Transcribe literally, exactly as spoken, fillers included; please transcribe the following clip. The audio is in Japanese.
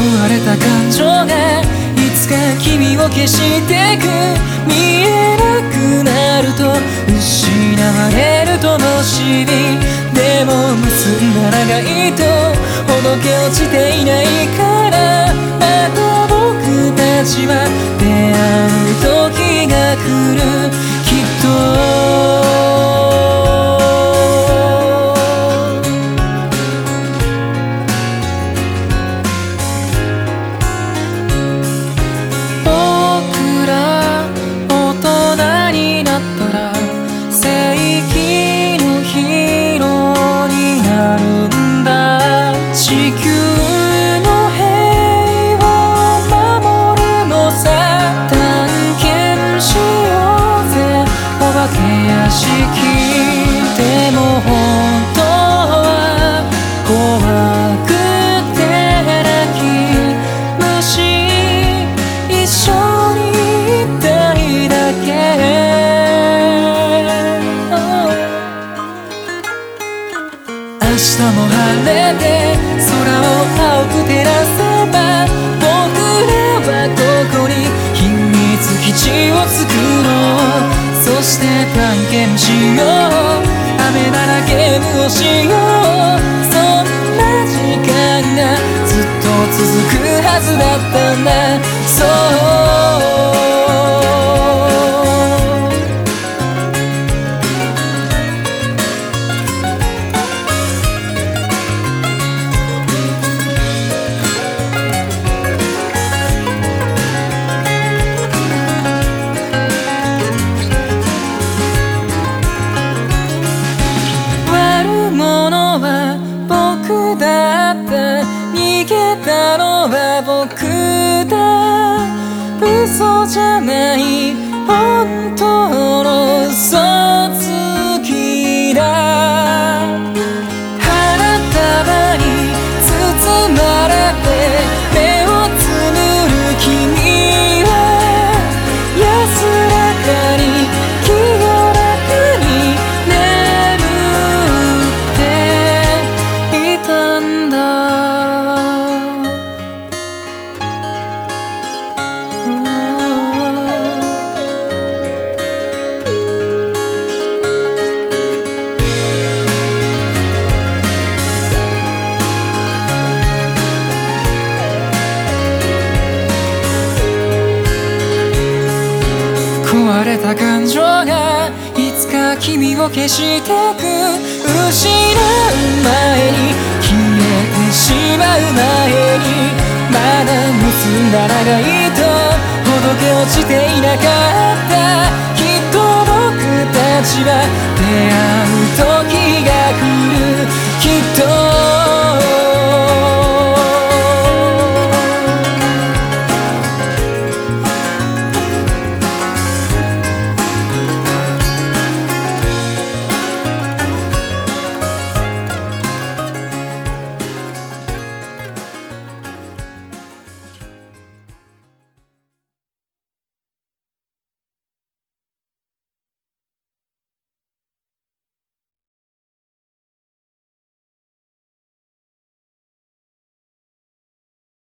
壊れた感情がいつか君を消してく、見えなくなると失われる灯火、でも結んだ長い糸ほどけ落ちていないから、また僕たちは出会う時が来る、きっとでも本当は怖くて泣き虫、一緒にいたいだけ、明日も晴れて空を青く照らせば、僕らはここに秘密基地を作ろう、そして探検しよう、雨ならゲームをしよう、そんな時間がずっと続くはずだったんだ、そう逃げたのは僕だ、嘘じゃない本当の嘘つきだ、花束に包まれて目をつむる君は安らかに清らかに眠っていたんだ。壊れた感情がいつか君を消してく、失う前に消えてしまう前に、まだ結んだ長い糸ほどけ落ちていなかった、きっと僕たちは出会う時が